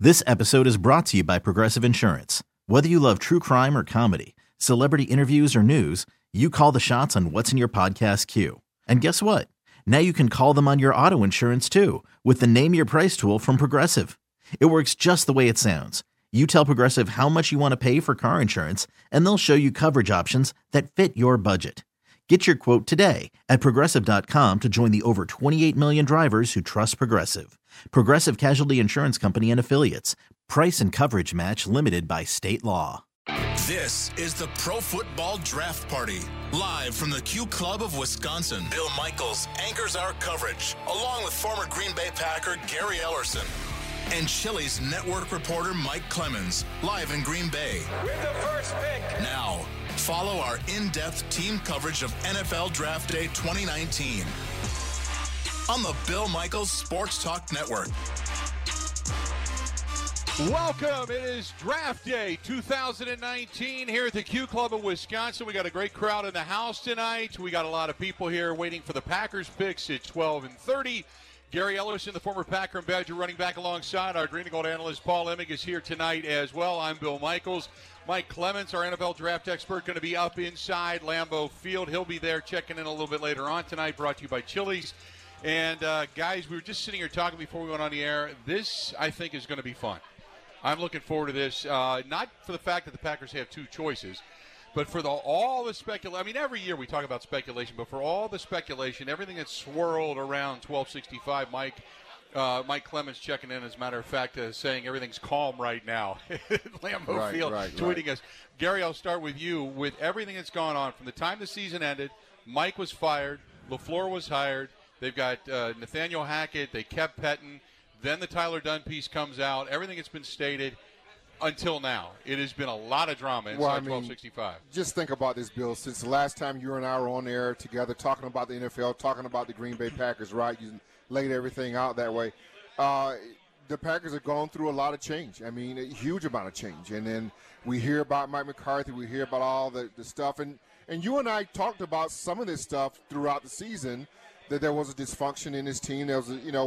This episode is brought to you by Progressive Insurance. Whether you love true crime or comedy, celebrity interviews or news, you call the shots on what's in your podcast queue. And guess what? Now you can call them on your auto insurance too with the Name Your Price tool from Progressive. It works just the way it sounds. You tell Progressive how much you want to pay for car insurance, and they'll show you coverage options that fit your budget. Get your quote today at Progressive.com to join the over 28 million drivers who trust Progressive. Progressive Casualty Insurance Company and Affiliates. Price and coverage match limited by state law. This is the Pro Football Draft Party, live from the Q Club of Wisconsin. Bill Michaels anchors our coverage, along with former Green Bay Packer Gary Ellerson and Chili's network reporter Mike Clemens, live in Green Bay. With the first pick. Now, follow our in-depth team coverage of NFL Draft Day 2019 on the Bill Michaels Sports Talk Network. Welcome. It is Draft Day 2019 here at the Q Club of Wisconsin. We got a great crowd in the house tonight. We got a lot of people here waiting for the Packers picks at 12 and 30. Gary Ellerson, the former Packer and Badger running back, alongside our green and gold analyst Paul Emig is here tonight as well. I'm Bill Michaels. Mike Clemens, our NFL draft expert, going to be up inside Lambeau Field. He'll be there checking in a little bit later on tonight, brought to you by Chili's. And, guys, we were just sitting here talking before we went on the air. This, I think, is going to be fun. I'm looking forward to this, not for the fact that the Packers have two choices, but for all the speculation. I mean, every year we talk about speculation, but for all the speculation, everything that's swirled around 1265, Mike Clemens checking in, as a matter of fact, saying everything's calm right now at Lambeau Field, tweeting us. Gary, I'll start with you. With everything that's gone on, from the time the season ended, Mike was fired, LaFleur was hired, they've got Nathaniel Hackett, they kept Pettin, then the Tyler Dunn piece comes out, everything that's been stated until now. It has been a lot of drama inside 1265. Just think about this, Bill. Since the last time you and I were on air together talking about the NFL, talking about the Green Bay Packers, right? You laid everything out that way. The Packers have gone through a lot of change. I mean, a huge amount of change. And then we hear about Mike McCarthy. We hear about all the stuff. And you and I talked about some of this stuff throughout the season, that there was a dysfunction in this team. There was,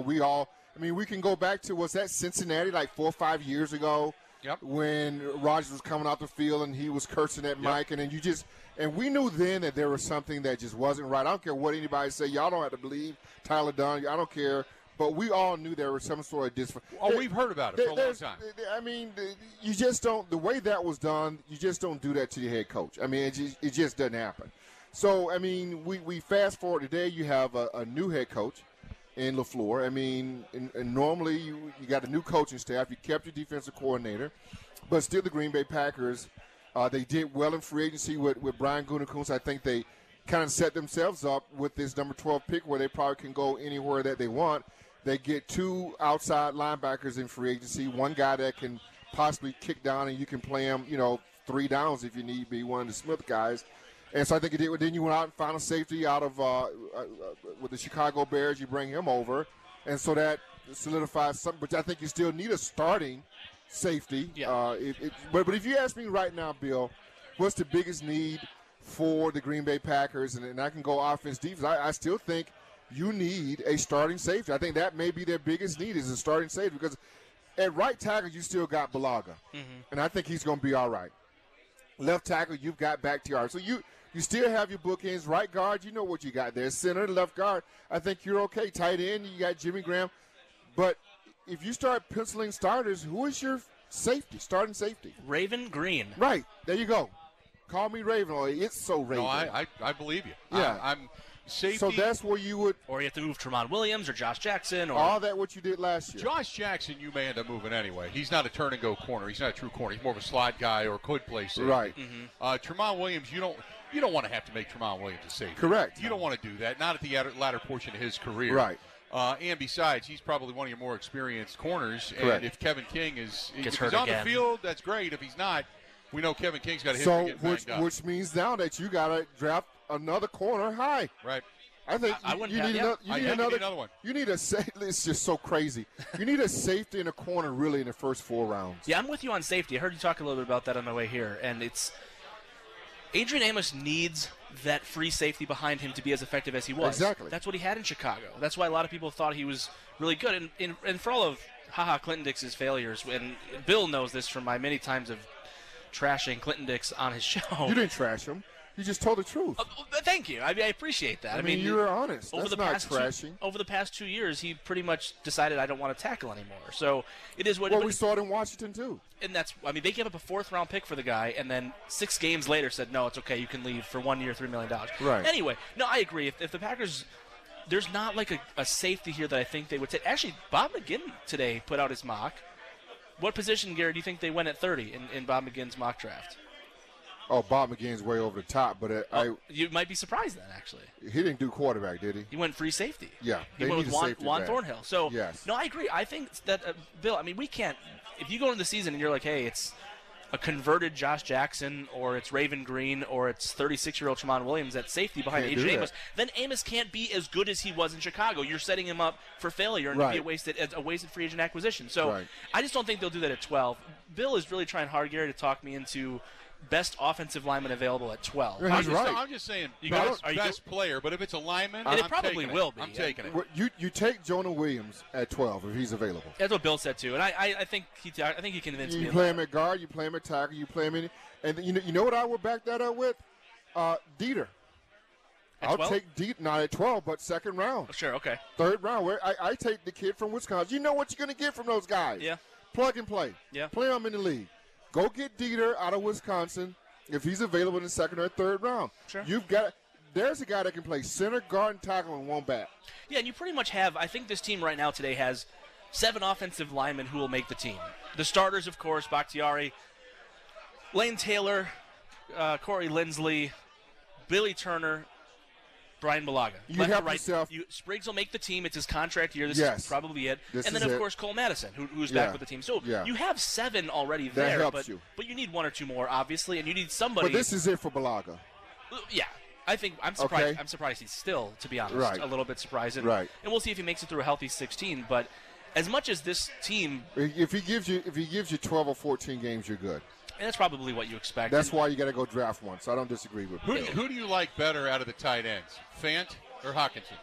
we can go back to, was that Cincinnati like 4 or 5 years ago? Yep. When Rodgers was coming out the field and he was cursing at Mike, and then and we knew then that there was something that just wasn't right. I don't care what anybody say. Y'all don't have to believe Tyler Dunn. I don't care. But we all knew there was some sort of dysfunction. Oh, we've heard about it for a long time. I mean, you just don't – the way that was done, you just don't do that to your head coach. I mean, it just doesn't happen. So, I mean, we fast forward today. You have a new head coach in LaFleur. I mean, and normally you got a new coaching staff. You kept your defensive coordinator. But still the Green Bay Packers, they did well in free agency with Brian Gutekunst. I think they kind of set themselves up with this number 12 pick where they probably can go anywhere that they want. They get two outside linebackers in free agency, one guy that can possibly kick down and you can play him, 3 downs if you need be, one of the Smith guys. And so I think it did. Then you went out and found a safety out of with the Chicago Bears. You bring him over, and so that solidifies something. But I think you still need a starting safety. Yeah. But if you ask me right now, Bill, what's the biggest need for the Green Bay Packers? And I can go offense, defense. I still think you need a starting safety. I think that may be their biggest need is a starting safety, because at right tackle you still got Balaga, and I think he's going to be all right. Left tackle, you've got Bakhtiari. So you still have your bookends. Right guard, you know what you got there. Center, left guard, I think you're okay. Tight end, you got Jimmy Graham. But if you start penciling starters, who is your safety, starting safety? Raven Green. Right. There you go. Call me Raven. Or it's so Raven. No, I believe you. Yeah. I'm safety. So that's where you would. Or you have to move Tramon Williams or Josh Jackson. Or all that what you did last year. Josh Jackson, you may end up moving anyway. He's not a turn-and-go corner. He's not a true corner. He's more of a slot guy or could play safety. Right. Tramon Williams, you don't want to have to make Tramon Williams a safety. Correct. You don't want to do that, not at the latter portion of his career. Right. And besides, he's probably one of your more experienced corners. Correct. And if Kevin King is Gets if hurt he's on again. the field, that's great. If he's not, we know Kevin King's got a history of getting banged up. Which means now that you got to draft another corner high. Right. I think I wouldn't you have- need yeah. another one. You need it's just so crazy. You need a safety and a corner really in the first 4 rounds. Yeah, I'm with you on safety. I heard you talk a little bit about that on my way here, and it's Adrian Amos needs that free safety behind him to be as effective as he was. Exactly. That's what he had in Chicago. That's why a lot of people thought he was really good. And for all of Clinton Dix's failures, and Bill knows this from my many times of trashing Clinton Dix on his show. You didn't trash him. You just told the truth. Thank you. I appreciate that. I mean, you were honest. Over That's the not past trashing. Over the past 2 years, he pretty much decided I don't want to tackle anymore. So it is what. Well, we saw it in Washington too. And they gave up a 4th-round pick for the guy, and then 6 games later said, no, it's okay, you can leave for 1 year, $3 million. Right. Anyway, no, I agree. If the Packers, there's not like a safety here that I think they would take. Actually, Bob McGinn today put out his mock. What position, Gary, do you think they went at 30 in Bob McGinn's mock draft? Oh, Bob McGinn's way over the top, but you might be surprised then, actually. He didn't do quarterback, did he? He went free safety. Yeah. He went with Juan Thornhill. So, yes. No, I agree. I think that, Bill, we can't – if you go into the season and you're like, hey, it's a converted Josh Jackson or it's Raven Green or it's 36-year-old Tramon Williams at safety behind Adrian Amos, then Amos can't be as good as he was in Chicago. You're setting him up for failure and to be a wasted free agent acquisition. So I just don't think they'll do that at 12. Bill is really trying hard, Gary, to talk me into – best offensive lineman available at 12. I'm just saying best player, but if it's a lineman, it probably will be. I'm taking it. You take Jonah Williams at 12 if he's available. That's what Bill said too, and I think he convinced me. You play him at guard, you play him at tackle, you play him in, and you know what I would back that up with? Dieter. I'll take Dieter not at 12, but second round. Oh, sure, okay. Third round. Where I take the kid from Wisconsin. You know what you're going to get from those guys. Yeah. Plug and play. Yeah. Play them in the league. Go get Dieter out of Wisconsin if he's available in the second or third round. Sure. There's a guy that can play center, guard, and tackle in one bat. Yeah, and you pretty much have, I think this team right now today has 7 offensive linemen who will make the team. The starters, of course, Bakhtiari, Lane Taylor, Corey Lindsley, Billy Turner, Brian Bulaga. You help yourself. Spriggs will make the team. It's his contract year. This is probably it. And then, of course, Cole Madison, who's back with the team. So you have 7 already there. That helps you. But you need 1 or 2 more, obviously, and you need somebody. But this is it for Bulaga. Yeah. I'm surprised. Okay. I'm surprised he's still, to be honest, a little bit surprised. And we'll see if he makes it through a healthy 16. But as much as this team, if he gives you 12 or 14 games, you're good. And that's probably what you expect. That's why you got to go draft one. So I don't disagree with Bill. Who do you like better out of the tight ends, Fant or Hockenson?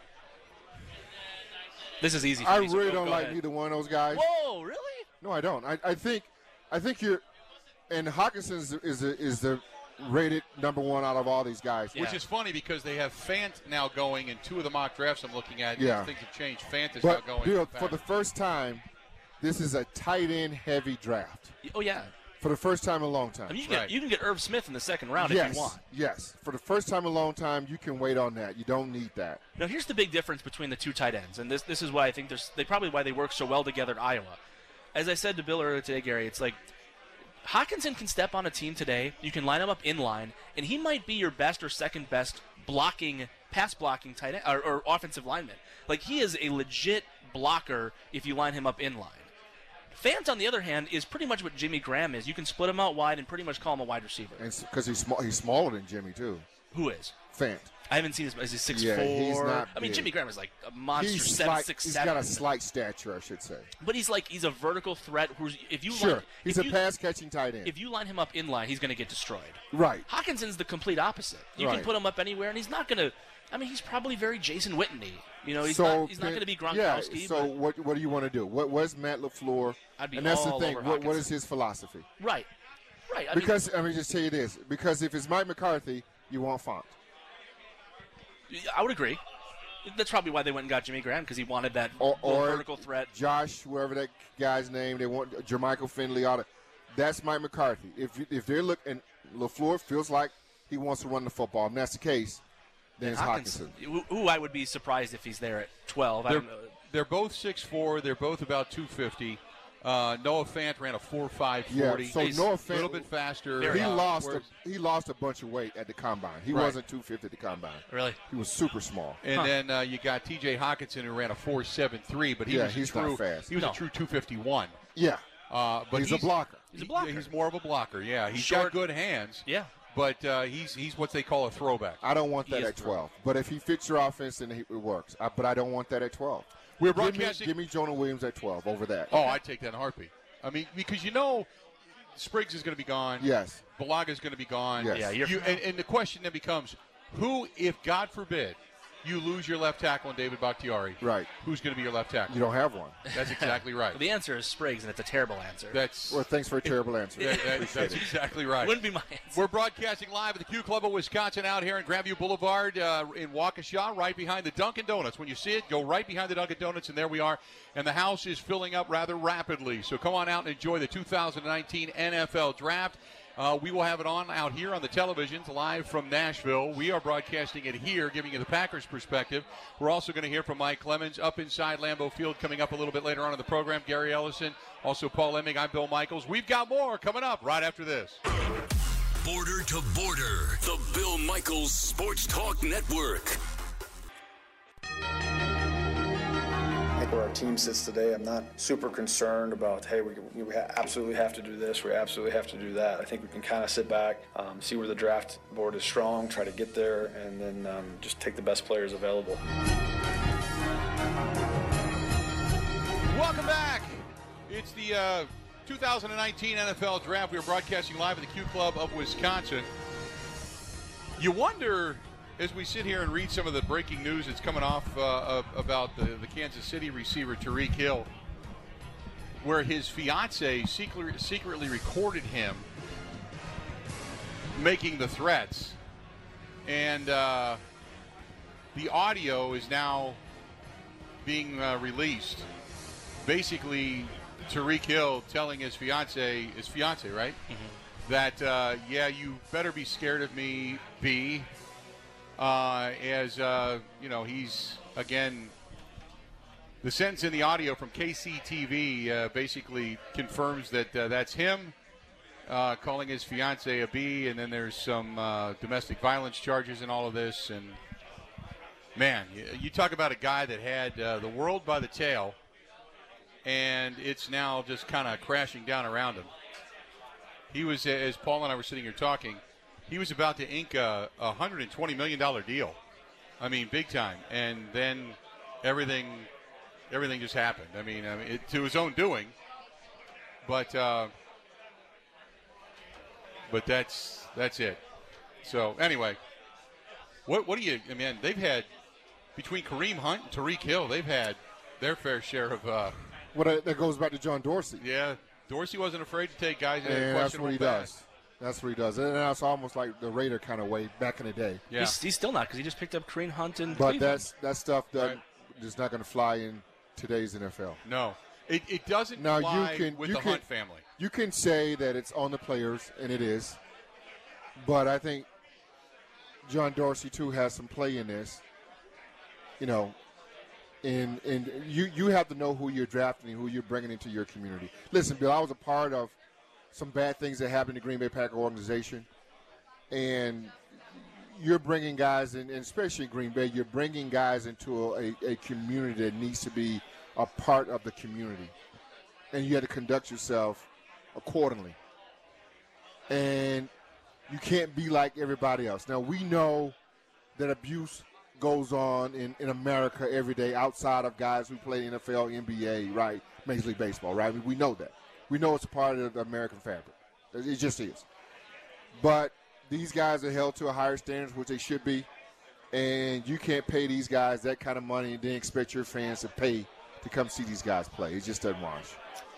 This is easy. I really don't like either one of those guys. Whoa, really? No, I don't. I think you're, and Hockenson is the rated number 1 out of all these guys. Yeah. Which is funny because they have Fant now going in 2 of the mock drafts I'm looking at. Yeah. Things have changed. Fant is now going. Bill, for the first time, this is a tight end heavy draft. Oh, yeah. For the first time in a long time. You can get Irv Smith in the second round if you want. Yes. For the first time in a long time, you can wait on that. You don't need that. Now, here's the big difference between the 2 tight ends, and this is why I think why they work so well together at Iowa. As I said to Bill earlier today, Gary, it's like Hockenson can step on a team today. You can line him up in line, and he might be your best or second best pass blocking tight end or offensive lineman. Like, he is a legit blocker if you line him up in line. Fant, on the other hand, is pretty much what Jimmy Graham is. You can split him out wide and pretty much call him a wide receiver. Because he's smaller than Jimmy, too. Who is? Fant. I haven't seen his. Is he 6'4"? Yeah, he's not I mean, big. Jimmy Graham is like a monster, he's 6'7". He's got a slight stature, I should say. But he's a vertical threat. He's a pass-catching tight end. If you line him up in line, he's going to get destroyed. Right. Hawkinson's the complete opposite. You can put him up anywhere, and he's not going to. I mean, he's probably very Jason Witten-y. He's not going to be Gronkowski. Yeah, so what do you want to do? What's Matt LaFleur? And that's the thing. What is his philosophy? Right. Because, let me just tell you this. Because if it's Mike McCarthy, you want Fant. I would agree. That's probably why they went and got Jimmy Graham, because he wanted that or vertical threat. Josh, whoever that guy's name, they want Jermichael Finley. That's Mike McCarthy. If they're looking, LaFleur feels like he wants to run the football. And that's the case, then it's Hockenson. Who I would be surprised if he's there at 12. They're both 6'4". They're both about 250. Noah Fant ran a 4.5 40. Yeah, so Noah Fant, a little bit faster. He lost a bunch of weight at the combine. He wasn't 250 at the combine. Really? He was super small. And then you got T.J. Hockenson, who ran a 4.73, but he's not fast. He was a true 251. Yeah. But he's a blocker. He's a blocker. He's more of a blocker. Yeah, he's got good hands. Yeah. But he's what they call a throwback. I don't want that at 12. But if he fits your offense, then it works. But I don't want that at 12. We're broadcasting. Give me Jonah Williams at 12 over that. Oh, I'd take that in a heartbeat. I mean, because Spriggs is going to be gone. Yes. Bulaga is going to be gone. Yes. Yeah. And the question then becomes, who, if God forbid, You lose your left tackle in David Bakhtiari. Right. Who's going to be your left tackle? You don't have one. That's exactly right. Well, the answer is Spriggs, and it's a terrible answer. Well, thanks for a terrible answer. That's exactly right. Wouldn't be my answer. We're broadcasting live at the Q Club of Wisconsin out here in Grandview Boulevard in Waukesha, right behind the Dunkin' Donuts. When you see it, go right behind the Dunkin' Donuts, and there we are. And the house is filling up rather rapidly. So come on out and enjoy the 2019 NFL Draft. We will have it on out here on the televisions live from Nashville. We are broadcasting it here, giving you the Packers perspective. We're also going to hear from Mike Clemens up inside Lambeau Field coming up a little bit later on in the program. Gary Ellison, also Paul Emming. I'm Bill Michaels. We've got more coming up right after this. Border to Border, the Bill Michaels Sports Talk Network. I think where our team sits today, I'm not super concerned about, hey, we absolutely have to do this, we absolutely have to do that. I think we can kind of sit back, see where the draft board is strong, try to get there, and then just take the best players available. Welcome back. It's the 2019 NFL Draft. We are broadcasting live at the Q Club of Wisconsin. You wonder, as we sit here and read some of the breaking news that's coming off about the Kansas City receiver Tyreek Hill, where his fiancée secretly recorded him making the threats. And the audio is now being released. Basically, Tyreek Hill telling his fiancée, right? Mm-hmm. That, yeah, you better be scared of me, B. He's, again, the sentence in the audio from KCTV basically confirms that that's him calling his fiancée a B, and then there's some domestic violence charges in all of this. And, man, you talk about a guy that had the world by the tail, and it's now just kind of crashing down around him. He was, as Paul and I were sitting here talking, he was about to ink a $120 million deal. I mean, big time. And then everything just happened. I mean, to his own doing. But that's it. So anyway, what do you? I mean, they've had between Kareem Hunt and Tyreek Hill, they've had their fair share of. That goes back to John Dorsey. Yeah, Dorsey wasn't afraid to take guys in a and that's what he pass. does. That's what he does. And that's almost like the Raider kind of way back in the day. Yeah. He's still not, because he just picked up Kareem Hunt in But Cleveland. that stuff is not going to fly in today's NFL. No. It doesn't now, fly with the Hunt family. You can say that it's on the players, and it is. But I think John Dorsey, too, has some play in this. You know, and you have to know who you're drafting and who you're bringing into your community. Listen, Bill, I was a part of some bad things that happened in the Green Bay Packer organization. And you're bringing guys in, and especially in Green Bay, you're bringing guys into a community that needs to be a part of the community. And you have to conduct yourself accordingly. And you can't be like everybody else. Now, we know that abuse goes on in America every day outside of guys who play NFL, NBA, right, Major League Baseball, right? We know that. We know it's a part of the American fabric. It just is. But these guys are held to a higher standard, which they should be, and you can't pay these guys that kind of money and then expect your fans to pay to come see these guys play. It just doesn't wash.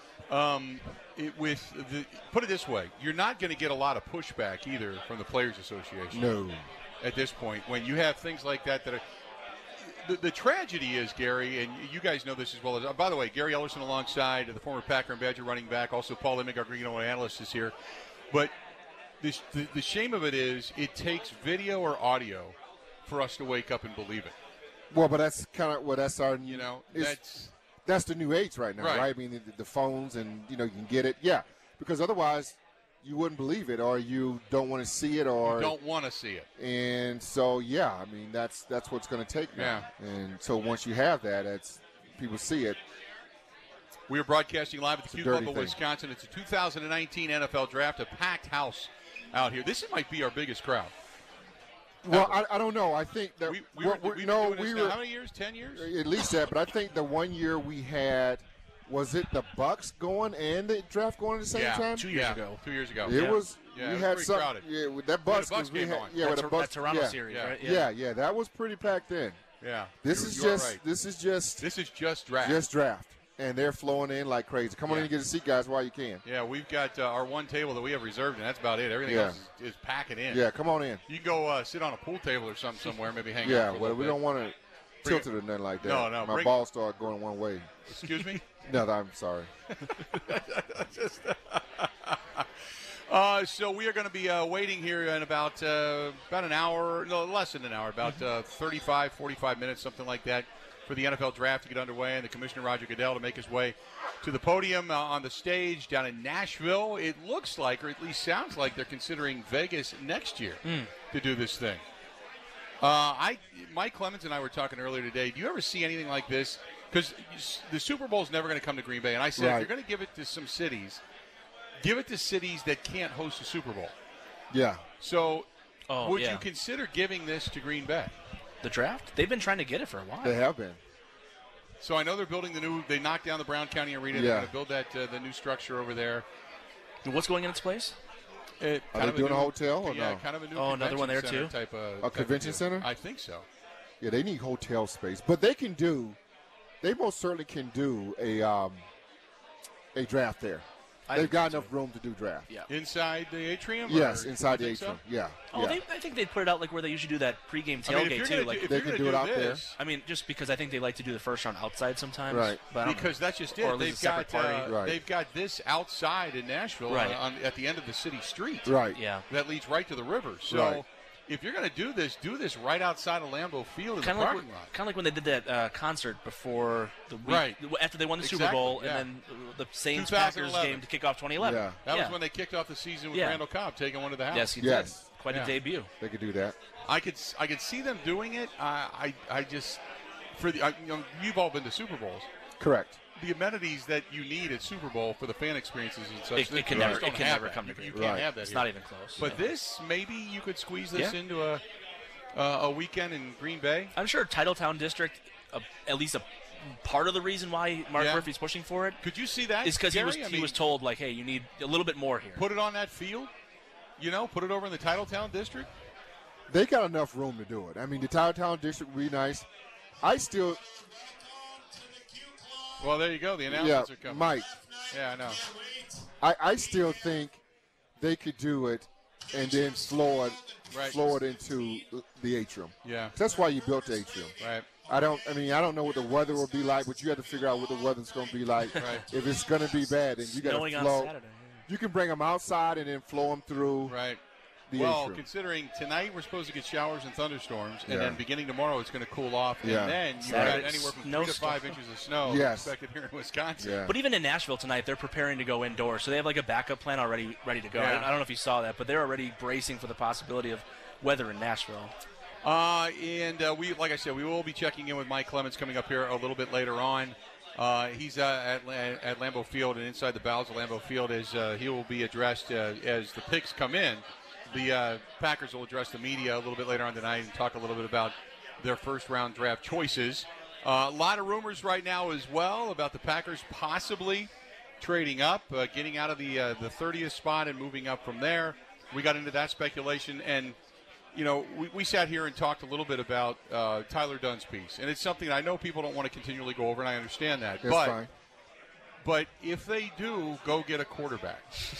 Put it this way, you're not going to get a lot of pushback either from the Players Association. No. At this point, when you have things like that are the tragedy is, Gary, and you guys know this as well as. By the way, Gary Ellerson alongside the former Packer and Badger running back, also Paul Emming, our Green analyst, is here. But the shame of it is, it takes video or audio for us to wake up and believe it. Well, but that's kind of that's our. You know, that's the new age right now, right? I mean, the phones and you can get it, yeah. Because otherwise, you wouldn't believe it, or you don't want to see it, or you don't want to see it. And so, yeah, I mean, that's what's going to take now. Yeah. And so once you have that, people see it. We are broadcasting live at the Q Club of Wisconsin. It's a 2019 NFL Draft, a packed house out here. This might be our biggest crowd. Well, I don't know. I think that we were how many years? 10 years? At least that. But I think the 1 year we had. Was it the Bucks going and the draft going at the same time? 2 years ago. 2 years ago. It was. Yeah, we it had was some. crowded. Yeah, with that Bucks. Game going. Yeah, with the Bucks. That Toronto series, right? Yeah, that was pretty packed in. Yeah. This is just right. this is just draft. Just draft. And they're flowing in like crazy. Come on in and get a seat, guys, while you can. Yeah, we've got our one table that we have reserved, and that's about it. Everything else is packing in. Yeah, come on in. You can go sit on a pool table or something somewhere, maybe hang out. Yeah, for a well, little we bit. don't want to tilt it or nothing like that. No, My balls start going one way. Excuse me? No, I'm sorry. So we are going to be waiting here in about an hour, no, less than an hour, about 35, 45 minutes, something like that, for the NFL draft to get underway, and the Commissioner Roger Goodell to make his way to the podium on the stage down in Nashville. It looks like, or at least sounds like, they're considering Vegas next year to do this thing. Mike Clemens and I were talking earlier today. Do you ever see anything like this? Because the Super Bowl is never going to come to Green Bay, and I said if you're going to give it to some cities, give it to cities that can't host a Super Bowl. Yeah. So would you consider giving this to Green Bay? The draft? They've been trying to get it for a while. They have been. So I know they're building they knocked down the Brown County Arena. Yeah. They're going to build that the new structure over there. And what's going in its place? Are they doing a hotel or no? Kind of a new another one there center too? Type of, a convention center? I think so. Yeah, they need hotel space. But they most certainly can do a draft there. They've got enough room to do draft. Yeah. Inside the atrium? Yes, or inside the you think atrium. so? Yeah. Oh, yeah. I think they'd put it out like where they usually do that pregame tailgate I mean, if too. They can do it out there. I mean, just because I think they like to do the first round outside sometimes. Right. But I don't Because know. that's just Or it. at least a separate party. They've got this outside in Nashville Right. at the end of the city street. Right. Yeah. That leads right to the river. So Right. if you're going to do this right outside of Lambeau Field in Kind the of parking lot. like when they did that concert before the week, Right. after they won the Super Exactly, Bowl, yeah. and then the Saints-Packers 2011. game to kick off 2011. Yeah. That was when they kicked off the season with Yeah. Randall Cobb taking one to the house. Yes, he Yes. did. Quite Yeah. a debut. They could do that. I could see them doing it. I just you've all been to Super Bowls. Correct. The amenities that you need at Super Bowl for the fan experiences and such. It you can just never don't have that. come to You Green can't Right. have that. It's here. not even close. But this, maybe you could squeeze this Yeah. into a weekend in Green Bay. I'm sure Titletown District, at least a part of the reason why Mark Yeah. Murphy's pushing for it Could you see that? is because Gary? he was told, like, hey, you need a little bit more here. Put it on that field. Put it over in the Titletown district. They got enough room to do it. I mean, the Titletown district would be nice. Well, there you go. The announcements are coming. Mike, Yeah, I know. I still think they could do it and then flow it into the atrium. Yeah. That's why you built the atrium. Right. I don't know what the weather will be like, but you have to figure out what the weather's going to be like. Right. If it's going to be bad, then you got Snowing to on flow. Saturday. You can bring them outside and then flow them through Right. the Well, atrium. considering tonight we're supposed to get showers and thunderstorms, and Yeah. then beginning tomorrow it's going to cool off, Yeah. and then you've Saturday, got anywhere from 3 to snowstorm. 5 inches of snow Yes. expected here in Wisconsin. Yeah. But even in Nashville tonight, they're preparing to go indoors, so they have like a backup plan already ready to go. Yeah. I don't know if you saw that, but they're already bracing for the possibility of weather in Nashville. We, like I said, we will be checking in with Mike Clemens coming up here a little bit later on. He's at Lambeau Field and inside the bowels of Lambeau Field as he will be addressed as the picks come in. The Packers will address the media a little bit later on tonight and talk a little bit about their first-round draft choices. A lot of rumors right now as well about the Packers possibly trading up, getting out of the 30th spot and moving up from there. We got into that speculation, and we sat here and talked a little bit about Tyler Dunn's piece, and it's something I know people don't want to continually go over, and I understand that. That's fine. But if they do go get a quarterback,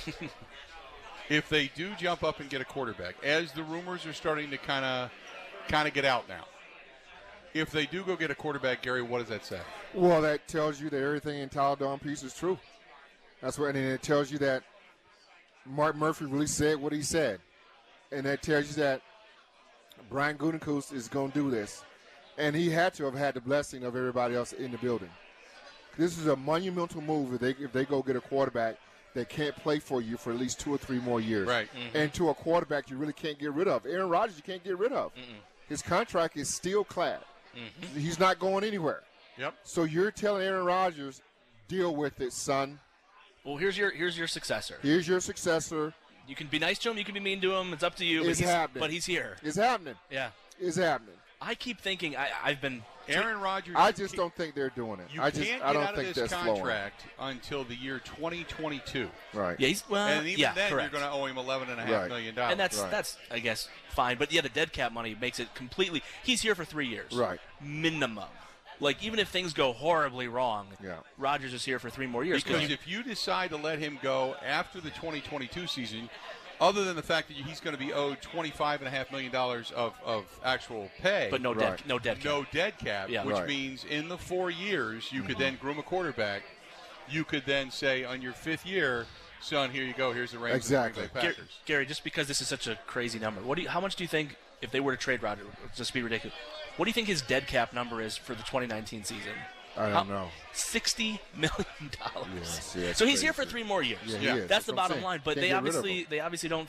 if they do jump up and get a quarterback, as the rumors are starting to kind of get out now, if they do go get a quarterback, Gary, what does that say? Well, that tells you that everything in Tyler Dunn's piece is true. That's what, and it tells you that Mark Murphy really said what he said, and that tells you that Brian Gutekunst is going to do this, and he had to have had the blessing of everybody else in the building. This is a monumental move if they go get a quarterback that can't play for you for at least 2 or 3 more years. Right. Mm-hmm. And to a quarterback you really can't get rid of. Aaron Rodgers you can't get rid of. His contract is still clad. Mm-hmm. He's not going anywhere. Yep. So you're telling Aaron Rodgers, deal with it, son. Well, here's your successor. Here's your successor. You can be nice to him. You can be mean to him. It's up to you. It's happening. But he's here. It's happening. Yeah. It's happening. I keep thinking I've been Aaron Rodgers. I just don't think they're doing it. You I can't don't get out think of this that's contract until the year 2022. Right. Yeah, And even then, correct. you're going to owe him $11.5 million. And that's I guess fine. But yeah, the dead cap money makes it completely. He's here for 3 years. Right. Minimum. Like, even if things go horribly wrong, Yeah. Rodgers is here for 3 more years. Because if you decide to let him go after the 2022 season, other than the fact that he's going to be owed $25.5 million of actual pay. But no dead cap. No dead cap, Yeah. which Right. means in the 4 years, you could then groom a quarterback. You could then say, on your 5th year, son, here you go. Here's the reins Exactly. of the Green Bay Packers. Gary, just because this is such a crazy number, how much do you think, if they were to trade Rodgers, just be ridiculous, what do you think his dead cap number is for the 2019 season? I don't know. $60 million. Yeah, So he's here for 3 more years. Yeah, he is. That's the what I'm bottom saying. line. But Can't they get rid of obviously him. don't.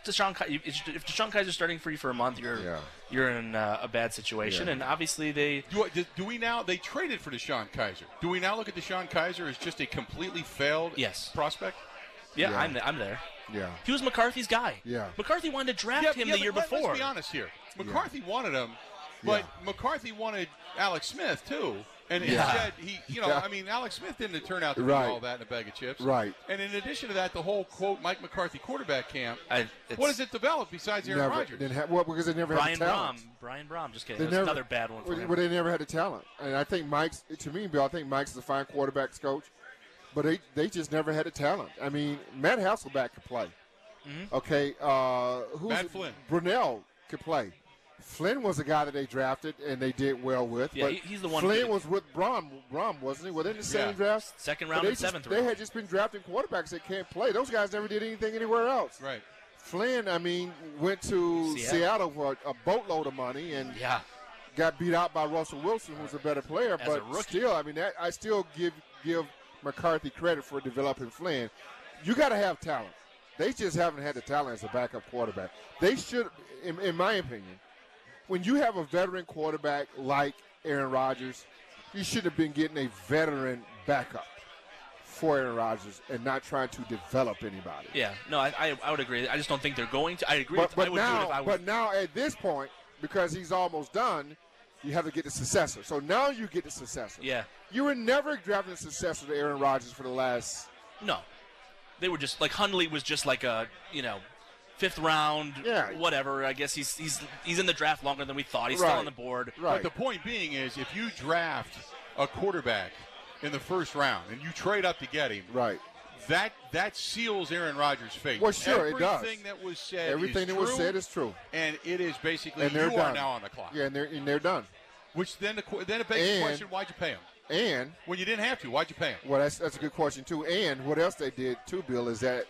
If Deshaun Kaiser's starting for you for a month, you're in a bad situation. Yeah. And obviously they. Do we now? They traded for Deshaun Kaiser. Do we now look at Deshaun Kaiser as just a completely failed prospect? Yeah, Yeah. I'm there. Yeah. He was McCarthy's guy. Yeah. McCarthy wanted to draft him the year before. Let's be honest here. McCarthy wanted him, but McCarthy wanted Alex Smith too. And instead, Alex Smith didn't turn out to be all that in a bag of chips. Right. And in addition to that, the whole, quote, Mike McCarthy quarterback camp, What does it develop besides Aaron Rodgers? Because they never had the talent. Brian Brom, just kidding. That's another bad one for him. But they never had the talent. And I think Bill, I think Mike's a fine quarterbacks coach, but they just never had the talent. I mean, Matt Hasselbeck could play. Mm-hmm. Okay. Matt Flynn. Brunell could play. Flynn was a guy that they drafted and they did well with. Yeah, but he's the one. Flynn was with Brom, wasn't he? Were they in the same draft? Second round and 7th round. They had just been drafting quarterbacks that can't play. Those guys never did anything anywhere else. Right. Flynn, went to Seattle for a boatload of money and got beat out by Russell Wilson, who's a better player. As but a rookie. still, I still give McCarthy credit for developing Flynn. You got to have talent. They just haven't had the talent as a backup quarterback. They should, in my opinion, when you have a veteran quarterback like Aaron Rodgers, you should have been getting a veteran backup for Aaron Rodgers and not trying to develop anybody. Yeah, no, I would agree. I just don't think they're going to. I agree. But now at this point, because he's almost done, you have to get the successor. So now you get the successor. Yeah. You were never drafting a successor to Aaron Rodgers for the last. No. They were just like Hundley was just like a, 5th round, whatever. I guess he's in the draft longer than we thought. He's still on the board. Right. But the point being is, if you draft a quarterback in the 1st round and you trade up to get him, right, that seals Aaron Rodgers' fate. Well, sure, it does. Everything that was said, is true, and it is basically and they're you done. are now on the clock. Yeah, and they're done. Which then it begs the question: why'd you pay him? And when you didn't have to, why'd you pay him? Well, that's a good question too. And what else they did too, Bill, is that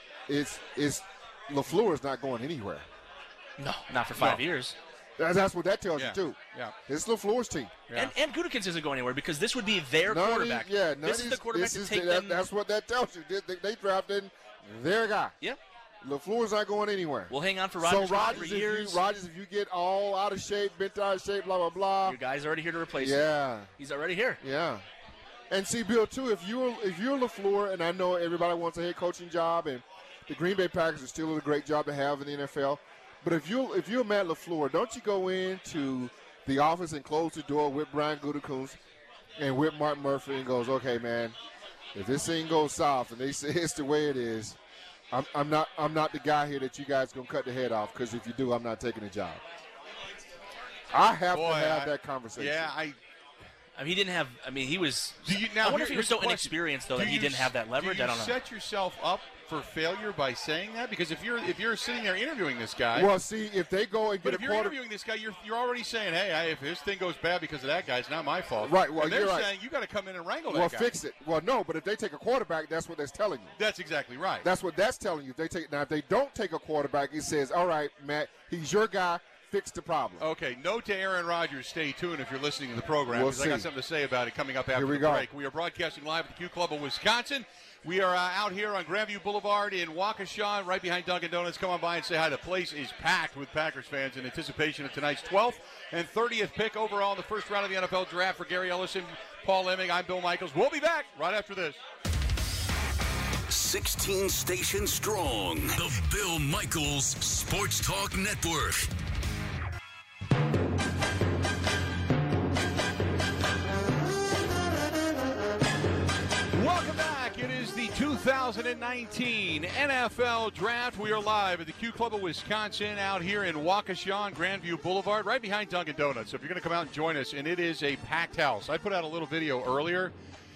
LaFleur is not going anywhere. No, not for 5 years. That's what that tells you too. Yeah, it's LaFleur's team. Yeah. And Gutekunst isn't going anywhere because this would be their quarterback. This is the quarterback to take them. That's what that tells you. They drafted their guy. Yeah. LaFleur's not going anywhere. We'll hang on for Rodgers for 3 years. If you get all out of shape, bent out of shape, blah, blah, blah. Your guy's already here to replace him. Yeah. He's already here. Yeah. And see, Bill, too, if you're LaFleur, and I know everybody wants a head coaching job, and the Green Bay Packers are still a great job to have in the NFL, but if you're Matt LaFleur, don't you go into the office and close the door with Brian Gutekunst and with Mark Murphy and goes, okay, man, if this thing goes south and they say it's the way it is, I'm not the guy here that you guys gonna cut the head off, because if you do, I'm not taking the job. I have to have that conversation. Yeah, he didn't have. He was. I wonder if he was so inexperienced though that he didn't have that leverage. I don't know. Set yourself up for failure by saying that, because if you're sitting there interviewing this guy. Well, see, if they go and get if you're interviewing this guy, you're already saying, hey, if this thing goes bad because of that guy, it's not my fault. Right. Well, and they're you're saying you got to come in and wrangle that guy. Well, fix it. Well, no, but if they take a quarterback, that's what that's telling you. That's exactly right. That's what that's telling you. If they don't take a quarterback, it says, all right, Matt, he's your guy. Fix the problem. Okay, note to Aaron Rodgers, stay tuned if you're listening to the program, We'll because I got something to say about it coming up after the break. We are broadcasting live at the Q Club of Wisconsin. We are out here on Grandview Boulevard in Waukesha, right behind Dunkin' Donuts. Come on by and say hi. The place is packed with Packers fans in anticipation of tonight's 12th and 30th pick overall in the 1st round of the NFL Draft. For Gary Ellison, Paul Lemming, I'm Bill Michaels. We'll be back right after this. 16 stations strong. The Bill Michaels Sports Talk Network. 2019 NFL Draft. We are live at the Q Club of Wisconsin out here in Waukesha on Grandview Boulevard, right behind Dunkin' Donuts. So if you're going to come out and join us, and it is a packed house. I put out a little video earlier,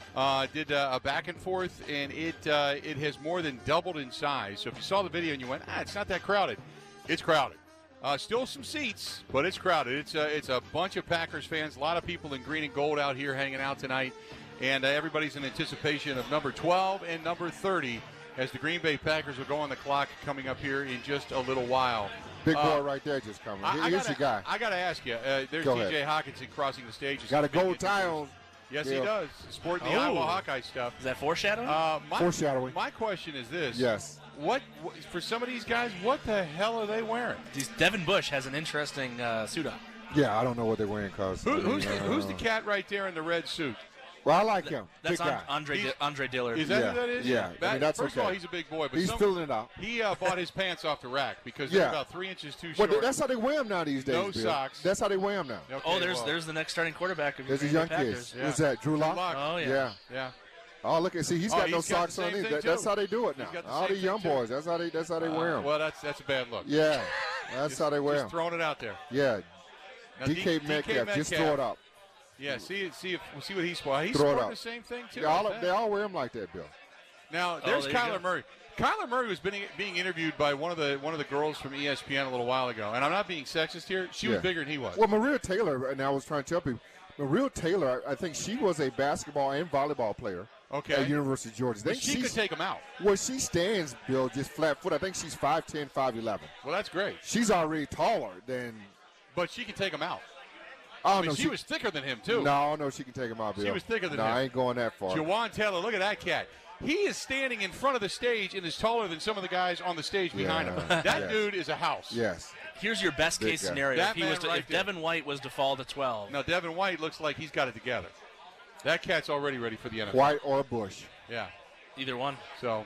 did a back and forth, and it has more than doubled in size. So if you saw the video and you went, it's not that crowded, it's crowded. Still some seats, but it's crowded. It's a bunch of Packers fans, a lot of people in green and gold out here hanging out tonight. And everybody's in anticipation of number 12 and number 30 as the Green Bay Packers will go on the clock coming up here in just a little while. Big boy right there just coming. Here's your guy. I got to ask you, there's Go T.J. ahead. Hockenson crossing the stage. Got a gold tie on. Yes, Bill. he does. Sporting the Iowa Hawkeye stuff. Is that foreshadowing? Foreshadowing. My question is this. Yes. What for some of these guys, what the hell are they wearing? Devin Bush has an interesting suit on. Yeah, I don't know what they're wearing, cuz. Who's the cat right there in the red suit? Well, I like him. That's Big guy. Andre Dillard. Is that who that is? Yeah. I mean, that's first of all, he's a big boy. But he's filling it out. He bought his pants off the rack because they're about 3 inches too short. Well, that's how they wear them now these days, No Bill. socks. That's how they wear them now. Okay, there's the next starting quarterback of There's a Green Bay young kid. Packers. Who's that? Drew Lock? Oh, yeah. Yeah. Oh, look at he's got no he's got socks the on same either. thing, That's too. how they do it now. He's got the All same the young thing, too. boys. That's how they wear them. Well, that's a bad look. Yeah. That's how they wear Just them. throwing it out there. Yeah. Now, DK Metcalf, just throw it up. Yeah, see what he's sporting. He's Throw it sporting up. the same thing too. They all wear them like that, Bill. Now there's there you Kyler go. Murray. Kyler Murray was being interviewed by one of the girls from ESPN a little while ago, and I'm not being sexist here. She was bigger than he was. Well, Maria Taylor, and I was trying to tell people, Maria Taylor, I think she was a basketball and volleyball player at University of Georgia. But she could take him out. Well, she stands, Bill, just flat foot. I think she's 5'10", 5'11". Well, that's great. She's already taller than. But she can take him out. Oh, I mean, no, she was thicker than him too. No, she can take him out, Bill. She was thicker than him. No, I ain't going that far. Jawan Taylor, look at that cat. He is standing in front of the stage and is taller than some of the guys on the stage behind him. That dude is a house. Yes. Here's your best case scenario. That If Devin White was to fall to 12. Now, Devin White looks like he's got it together. That cat's already ready for the NFL. White or Bush. Yeah. Either one. So,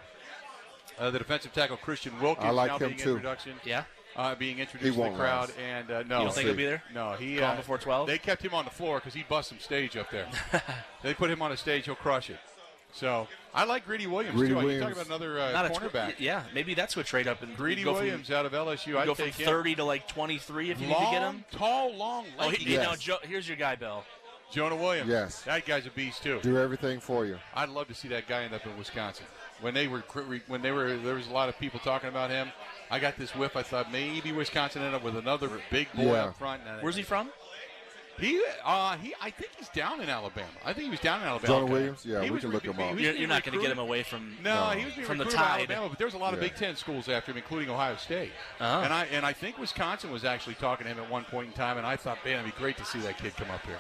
the defensive tackle, Christian Wilkins, I like now him being too. Being introduced to the crowd. Last. And no. You don't think he'll be there? No. He Calm before 12? They kept him on the floor because he bust some stage up there. They put him on a stage, he'll crush it. So, I like Greedy Williams, too. You're talking about another cornerback. Yeah, maybe that's what trade up. And Greedy Williams out of LSU. I'd go take from him. 30 to like 23 if you need to get him. Tall, long, lanky. Here's your guy, Bill. Jonah Williams. Yes. That guy's a beast, too. Do everything for you. I'd love to see that guy end up in Wisconsin. There was a lot of people talking about him. I got this whiff. I thought maybe Wisconsin ended up with another big boy up front. Where's he from? I think he's down in Alabama. I think he was down in Alabama. Jonah Williams? Yeah, we can look him up. You're not going to get him away from No, he was being from the recruited by Tide. Alabama, but there's a lot of Big Ten schools after him, including Ohio State. Oh. And I think Wisconsin was actually talking to him at one point in time, and I thought, man, it'd be great to see that kid come up here.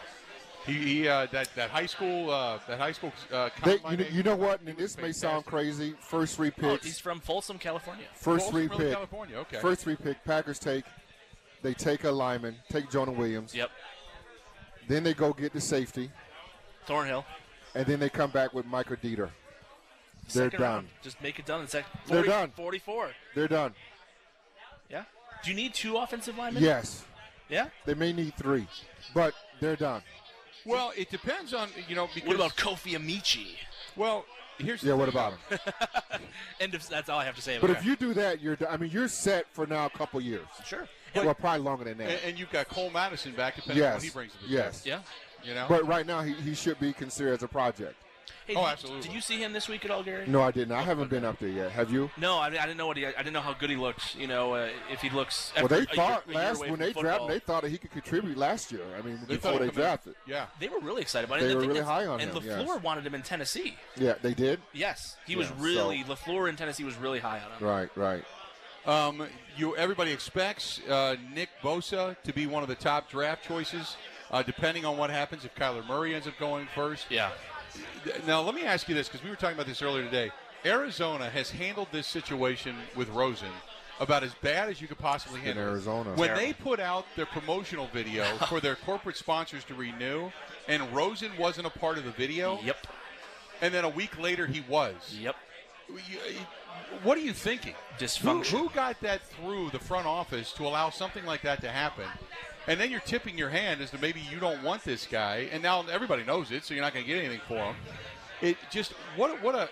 That high school combine. You know what? And this may sound crazy. First three picks. He's from Folsom, California. First three pick. California. Okay. First three pick. Packers they take a lineman, take Jonah Williams. Yep. Then they go get the safety. Thornhill. And then they come back with Michael Dieter. They're Second done. round. Just make it done in second. They're done. 44. They're done. Yeah. Do you need 2 offensive linemen? Yes. Yeah. They may need 3, but they're done. Well, it depends on because what about Kofi Amici? Well, here's the yeah. thing. What about him? That's all I have to say about But that. if you do that, you're set for now a couple years. Sure. Well, probably longer than that. And you've got Cole Madison back, depending on what he brings to the table. Yeah. But right now, he should be considered as a project. Hey, absolutely. Did you see him this week at all, Gary? No, I didn't. I haven't been up there yet. Have you? No, I didn't know I didn't know how good he looked. If he looks. Well, they thought when they drafted him, they thought that he could contribute last year. I mean, before they drafted. Yeah. They were really excited about it. They were really high on him. And LaFleur wanted him in Tennessee. Yeah, they did. Yes, he was really LaFleur in Tennessee was really high on him. Right. Everybody expects Nick Bosa to be one of the top draft choices, depending on what happens if Kyler Murray ends up going first. Yeah. Now, let me ask you this, because we were talking about this earlier today. Arizona has handled this situation with Rosen about as bad as you could possibly handle it. Arizona. When they put out their promotional video for their corporate sponsors to renew, and Rosen wasn't a part of the video. Yep. And then a week later he was. Yep. What are you thinking? Dysfunction. Who got that through the front office to allow something like that to happen? And then you're tipping your hand as to maybe you don't want this guy, and now everybody knows it, so you're not going to get anything for him. It just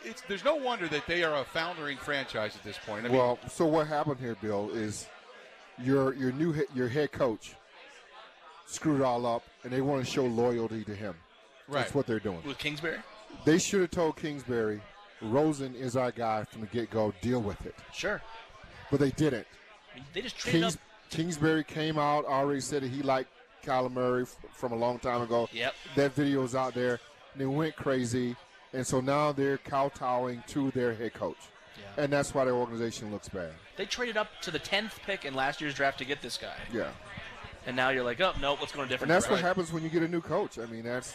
there's no wonder that they are a foundering franchise at this point. I mean, well, so what happened here, Bill, is your head coach screwed it all up, and they want to show loyalty to him. right. That's what they're doing. With Kingsbury? They should have told Kingsbury, Rosen is our guy from the get-go. Deal with it. Sure. But they didn't. They just traded up. Kingsbury came out, already said that he liked Kyler Murray from a long time ago. Yep. That video's out there, and they went crazy. And so now they're kowtowing to their head coach. Yeah. And that's why their organization looks bad. They traded up to the 10th pick in last year's draft to get this guy. Yeah. And now you're like, oh, no, let's go in a different And that's direction. what happens when you get a new coach. I mean, that's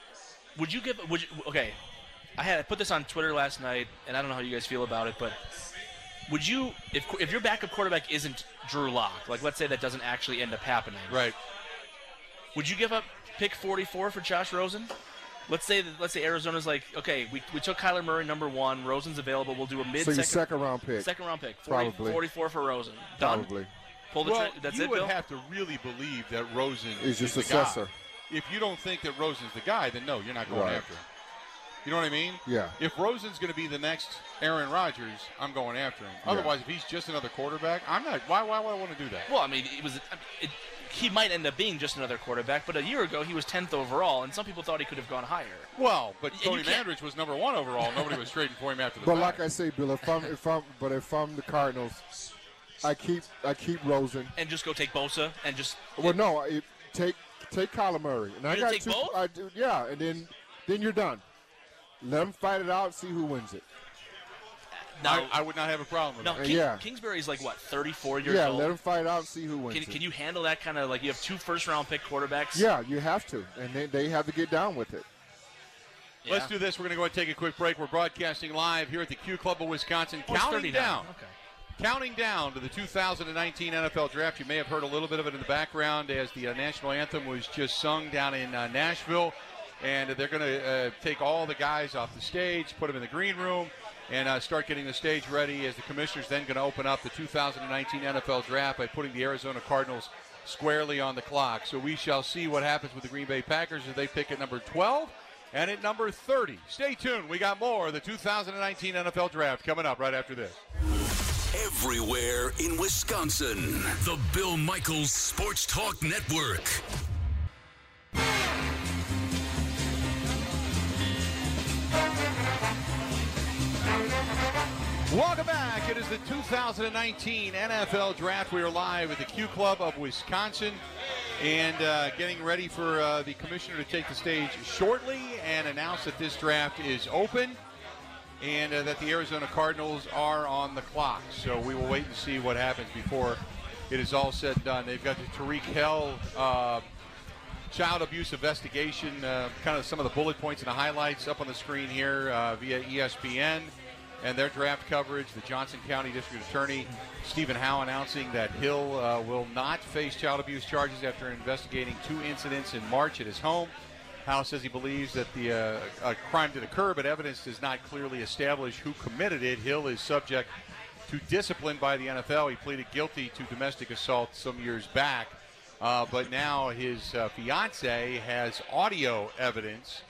Okay, I put this on Twitter last night, and I don't know how you guys feel about it, but would you, if your backup quarterback isn't Drew Lock, like let's say that doesn't actually end up happening, Right. would you give up pick 44 for Josh Rosen? Let's say Arizona's like, okay, we took Kyler Murray number 1, Rosen's available, we'll do a so your second-round pick. Second round pick, 44 for Rosen. Done. Probably. Pull the Well, that's you it, would Bill? have to really believe that Rosen Is your the successor. guy. If you don't think that Rosen's the guy, then no, you're not going Right. after him. You know what I mean? Yeah. If Rosen's going to be the next Aaron Rodgers, I'm going after him. Yeah. Otherwise, if he's just another quarterback, I'm not. Why would I want to do that? Well, I mean, he might end up being just another quarterback, but a year ago he was 10th overall, and some people thought he could have gone higher. Well, but And you Tony can't- Mandrich was number 1 overall. Nobody was trading for him after the But fact. like I say, Bill, if I'm the Cardinals, I keep Rosen. And just go take Bosa and just Well, no, take Kyler Murray. And I You got take two. both? I do, yeah, and then you're done. Let them fight it out, see who wins it. now. I would not have a problem with No, that. Yeah. Kingsbury's like what, 34 years Yeah, old. let them fight out, see who wins Can it. you handle that kind of like you have 2 first-round pick quarterbacks? Yeah, you have to, and they have to get down with it. Yeah. Let's do this. We're going to go ahead and take a quick break. We're broadcasting live here at the Q Club of Wisconsin. Oh, it's Counting 39. down. Okay. Counting down to the 2019 NFL Draft. You may have heard a little bit of it in the background as the national anthem was just sung down in Nashville. And they're going to take all the guys off the stage, put them in the green room, and start getting the stage ready as the commissioner's then going to open up the 2019 NFL Draft by putting the Arizona Cardinals squarely on the clock. So we shall see what happens with the Green Bay Packers as they pick at number 12 and at number 30. Stay tuned. We got more of the 2019 NFL Draft coming up right after this. Everywhere in Wisconsin. The Bill Michaels Sports Talk Network. Welcome back. It is the 2019 NFL Draft. We are live at the Q Club of Wisconsin and getting ready for the commissioner to take the stage shortly and announce that this draft is open and that the Arizona Cardinals are on the clock. So we will wait and see what happens before it is all said and done. They've got the Tariq Hill child abuse investigation, kind of some of the bullet points and the highlights up on the screen here via ESPN. And their draft coverage, the Johnson County District Attorney Stephen Howe announcing that Hill will not face child abuse charges after investigating 2 incidents in March at his home. Howe says he believes that the crime did occur, but evidence does not clearly establish who committed it. Hill is subject to discipline by the NFL. He pleaded guilty to domestic assault some years back, but now his fiance has audio evidence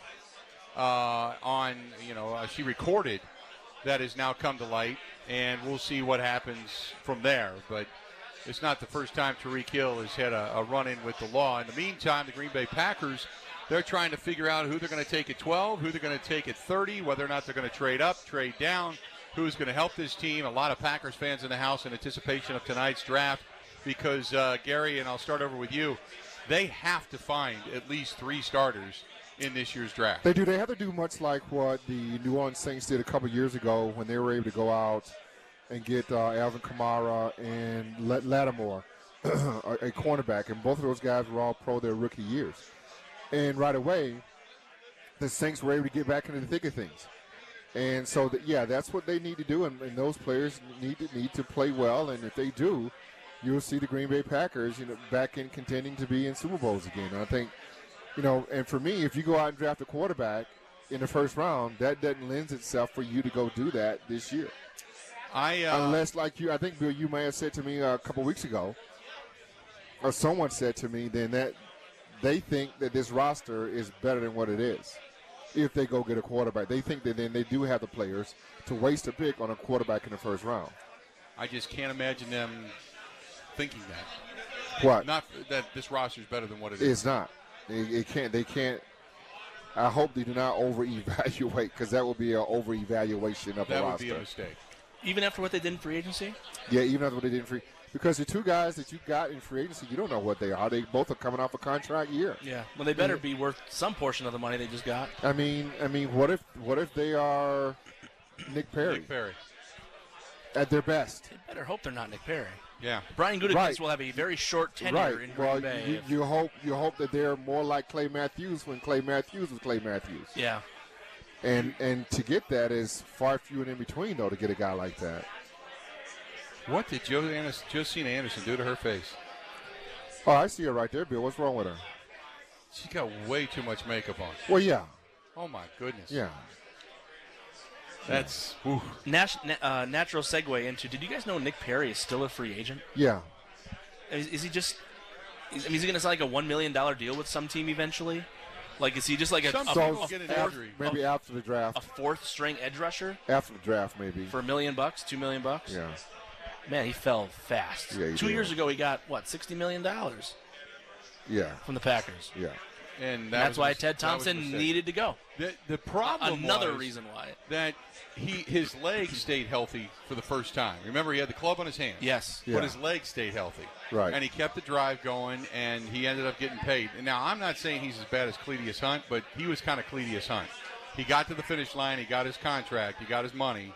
she recorded that has now come to light, and we'll see what happens from there. But it's not the first time Tariq Hill has had a run-in with the law. In the meantime, the Green Bay Packers, they're trying to figure out who they're going to take at 12, who they're going to take at 30, whether or not they're going to trade up, trade down, who's going to help this team. A lot of Packers fans in the house in anticipation of tonight's draft because, Gary, and I'll start over with you, they have to find at least 3 starters in this year's draft. They do. They have to do much like what the New Orleans Saints did a couple years ago when they were able to go out and get Alvin Kamara and Lattimore, a cornerback. And both of those guys were all pro their rookie years. And right away, the Saints were able to get back into the thick of things. And so, that's what they need to do. And those players need to play well. And if they do, you'll see the Green Bay Packers, back in contending to be in Super Bowls again. And I think, and for me, if you go out and draft a quarterback in the first round, that doesn't lend itself for you to go do that this year. Unless, like you, I think, Bill, you may have said to me a couple weeks ago, or someone said to me then that they think that this roster is better than what it is. if they go get a quarterback. They think that then they do have the players to waste a pick on a quarterback in the first round. I just can't imagine them thinking that. What? Not that this roster is better than what it is. It's not. They can't. I hope they do not over-evaluate, because that would be an over-evaluation of the roster. That would be a mistake. Even after what they did in free agency? Yeah, even after what they did in free. Because the two guys that you got in free agency, you don't know what they are. They both are coming off a contract year. Yeah. Well, they better be worth some portion of the money they just got. I mean, what if they are Nick Perry? Nick Perry. At their best. They better hope they're not Nick Perry. Yeah. Brian Gutekunst Right. will have a very short tenure in Green Bay. You hope that they're more like Clay Matthews when Clay Matthews was Clay Matthews. Yeah. And to get that is far few and in between, though, to get a guy like that. What did Josina Anderson do to her face? Oh, I see her right there, Bill. What's wrong with her? She's got way too much makeup on. Well, yeah. Oh, my goodness. Yeah. That's natural segue into, did you guys know Nick Perry is still a free agent? Yeah. Is he just – is he going to sign like a $1 million deal with some team eventually? Like, is he just like maybe after the draft. A fourth-string edge rusher? After the draft, maybe. For $1 million, $2 million? Yeah. Man, he fell fast. Yeah, he 2 did. years ago, he got, $60 million Yeah. from the Packers. Yeah. And that's why Ted Thompson needed to go. The problem Another reason why. That his legs stayed healthy for the first time. Remember, he had the club on his hand. Yes. But his legs stayed healthy. Right. And he kept the drive going, and he ended up getting paid. And now, I'm not saying he's as bad as Cletius Hunt, but he was kind of Cletius Hunt. He got to the finish line. He got his contract. He got his money.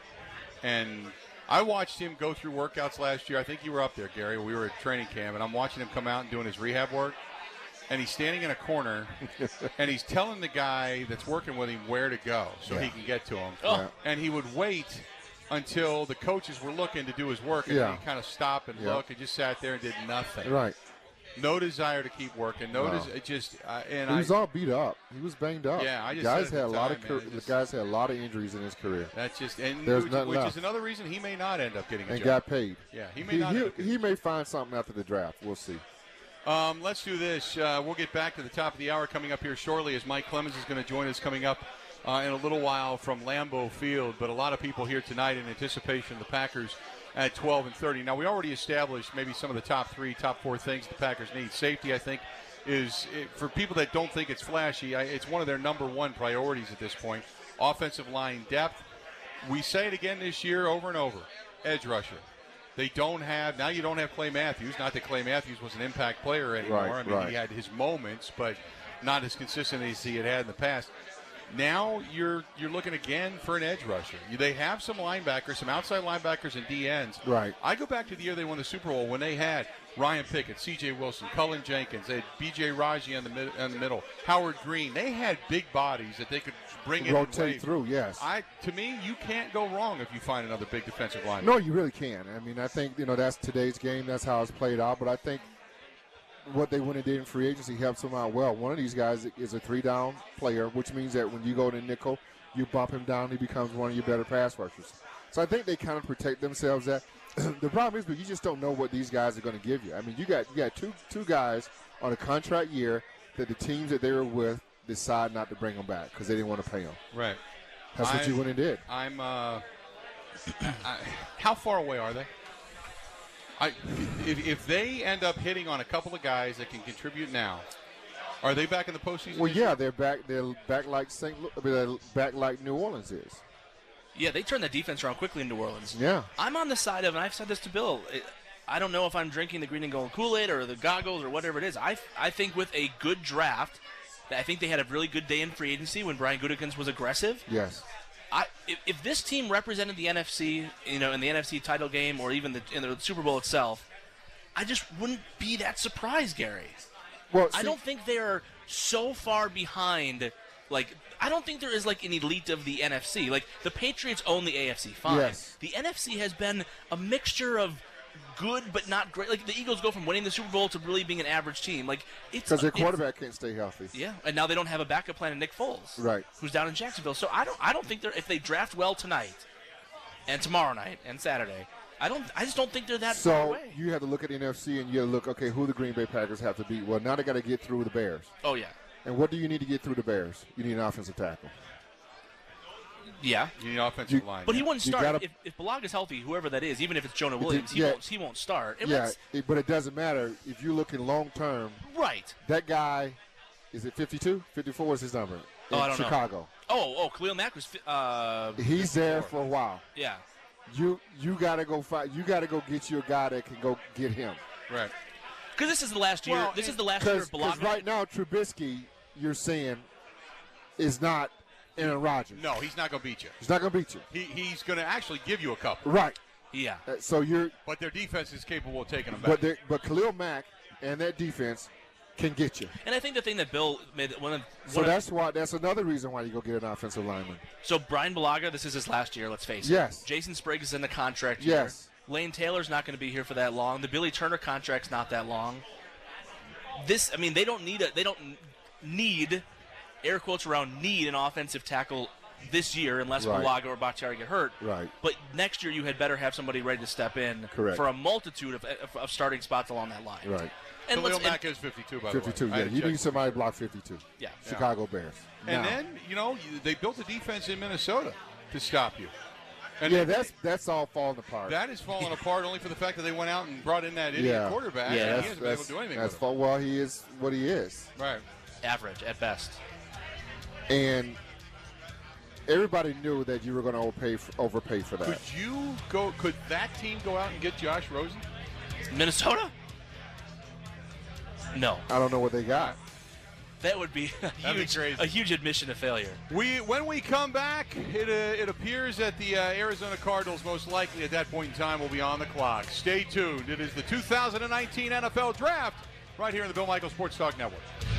And I watched him go through workouts last year. I think you were up there, Gary. We were at training camp, and I'm watching him come out and doing his rehab work. And he's standing in a corner, and he's telling the guy that's working with him where to go so he can get to him. Oh. And he would wait until the coaches were looking to do his work, and then he'd kind of stop and look and just sat there and did nothing. Right. No desire to keep working. No, he was all beat up. He was banged up. Yeah, I just guys said had at the guys had a lot of injuries in his career. That's just which is another reason he may not end up getting a and job. got paid. Yeah, he may not. He may find something after the draft. We'll see. Let's do this. We'll get back to the top of the hour coming up here shortly as Mike Clemens is going to join us coming up in a little while from Lambeau Field. But a lot of people here tonight in anticipation of the Packers at 12:30. Now, we already established maybe some of the top 4 things the Packers need. Safety, I think, is, for people that don't think it's flashy, it's one of their number one priorities at this point. Offensive line depth. We say it again this year over and over. Edge rusher. They don't have – now you don't have Clay Matthews. Not that Clay Matthews was an impact player anymore. He had his moments, but not as consistent as he had in the past. Now you're looking again for an edge rusher. They have some linebackers, some outside linebackers and DNs. Right. I go back to the year they won the Super Bowl when they had Ryan Pickett, C.J. Wilson, Cullen Jenkins, they had B.J. Raji in the middle, Howard Green. They had big bodies that they could bring in rotate and through. Yes. To me, you can't go wrong if you find another big defensive lineman. No, you really can. I mean, I think that's today's game. That's how it's played out. But I think what they went and did in free agency helps them out well. One of these guys is a 3-down player, which means that when you go to nickel, you bump him down, he becomes one of your better pass rushers. So I think they kind of protect themselves. That the problem is, but you just don't know what these guys are going to give you. I mean, you got two guys on a contract year that the teams that they were with decide not to bring them back because they didn't want to pay them. Right. That's what you went and did. How far away are they? If they end up hitting on a couple of guys that can contribute now, are they back in the postseason? Well, yeah, they're back. They're back like they're back like New Orleans is. Yeah, they turned the defense around quickly in New Orleans. Yeah. I'm on the side of, and I've said this to Bill, I don't know if I'm drinking the green and gold Kool-Aid or the goggles or whatever it is. I think with a good draft, I think they had a really good day in free agency when Brian Gutekunst was aggressive. Yes. If this team represented the NFC, in the NFC title game or even in the Super Bowl itself, I just wouldn't be that surprised, Gary. Well, I don't think they're so far behind. Like, I don't think there is like an elite of the NFC. Like, the Patriots own the AFC, fine. Yes. The NFC has been a mixture of good but not great. Like, the Eagles go from winning the Super Bowl to really being an average team. Like, it's because their quarterback can't stay healthy. Yeah, and now they don't have a backup plan in Nick Foles, right? Who's down in Jacksonville. So I don't think if they draft well tonight, and tomorrow night and Saturday, I just don't think they're that far away. So you have to look at the NFC and you have to look, okay, who the Green Bay Packers have to beat. Well, now they got to get through the Bears. Oh yeah. And what do you need to get through the Bears? You need an offensive tackle. Yeah. You need offensive line. But he wouldn't start. If Balaga's healthy, whoever that is, even if it's Jonah Williams, he won't start. But it doesn't matter. If you're looking long-term, right? That guy, is it 52? 54 is his number in I don't Chicago. know. Khalil Mack was he's there for a while. Yeah. You got to go fight. You got to go get you a guy that can go get him. Right. Because this is the last year. This is the last year of Bulaga. Because right now, Trubisky, you're saying, is not Aaron Rodgers. No, he's not going to beat you. He's not going to beat you. He's going to actually give you a couple. Right. Yeah. But their defense is capable of taking them back. But Khalil Mack and that defense can get you. And I think the thing that Bill made that's another reason why you go get an offensive lineman. So Brian Bulaga, this is his last year. Let's face it. Yes. Jason Sprague is in the contract year. Yes. Lane Taylor's not going to be here for that long. The Billy Turner contract's not that long. They don't need, air quotes around need, an offensive tackle this year unless Bulaga or Bakhtiari get hurt. Right. But next year you had better have somebody ready to step in for a multitude of starting spots along that line. Right. And Khalil Mack is 52, by the way. 52, yeah. You need somebody to block 52. Yeah. Chicago Bears. And then, they built a defense in Minnesota to stop you. And that's all falling apart. That is falling apart only for the fact that they went out and brought in that idiot quarterback. Yeah, and he hasn't been able to do anything with him. Well, he is what he is. Right. Average at best. And everybody knew that you were going to overpay for that. Could that team go out and get Josh Rosen? Minnesota? No. I don't know what they got. That would be a huge admission of failure. When we come back, it appears that the Arizona Cardinals most likely at that point in time will be on the clock. Stay tuned. It is the 2019 NFL Draft right here in the Bill Michaels Sports Talk Network.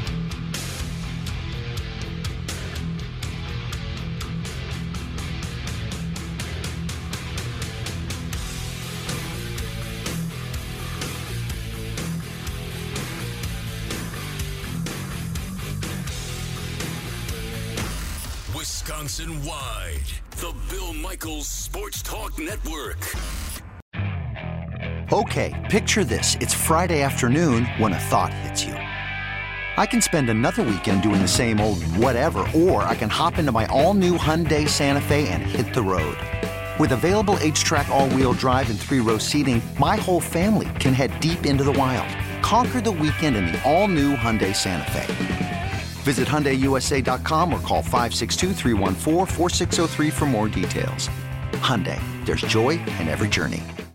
Wisconsin-wide, the Bill Michaels Sports Talk Network. Okay, picture this. It's Friday afternoon when a thought hits you. I can spend another weekend doing the same old whatever, or I can hop into my all-new Hyundai Santa Fe and hit the road. With available H-Track all-wheel drive and 3-row seating, my whole family can head deep into the wild. Conquer the weekend in the all-new Hyundai Santa Fe. Visit HyundaiUSA.com or call 562-314-4603 for more details. Hyundai, there's joy in every journey.